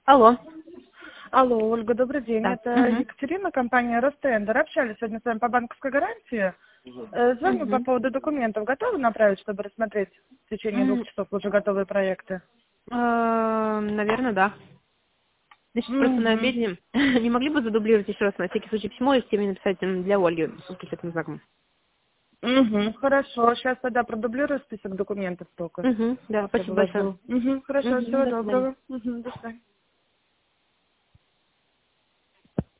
Алло. Алло, Ольга, добрый день. Да. Это Екатерина, компания Ростендер. Общались сегодня с вами по банковской гарантии. Звоню по поводу документов. Готовы направить, чтобы рассмотреть в течение 2 часов уже готовые проекты? Наверное, да. Значит, просто на обеде. Не могли бы задублировать еще раз на всякий случай письмо и с теми написать для Ольги с восклицательным знаком? Хорошо. Сейчас тогда продублирую список документов только. Да, спасибо большое. Хорошо, всего До свидания. доброго. До свидания.